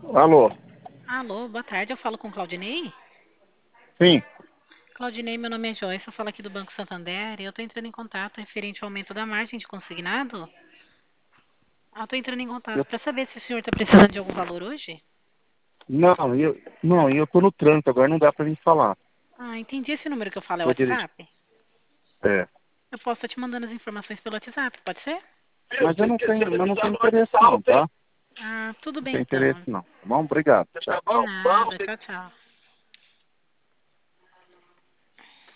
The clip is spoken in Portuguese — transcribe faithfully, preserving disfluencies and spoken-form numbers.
Alô? Alô, boa tarde. Eu falo com Claudinei? Sim. Claudinei, meu nome é Joyce, eu falo aqui do Banco Santander e eu estou entrando em contato referente ao aumento da margem de consignado. Ah, estou entrando em contato Eu, para saber se o senhor está precisando de algum valor hoje. não, eu, não, eu tô no trânsito, agora não dá pra mim falar. Ah, entendi. Esse número que eu falo é o Tô dirigindo. WhatsApp? É. Eu posso estar te mandando as informações pelo WhatsApp, pode ser? Mas eu não tenho, eu não tenho interesse não, tá? Ah, tudo Não bem tenho interesse então. não. Tá bom? Obrigado. De Tchau. nada. Tchau, tchau.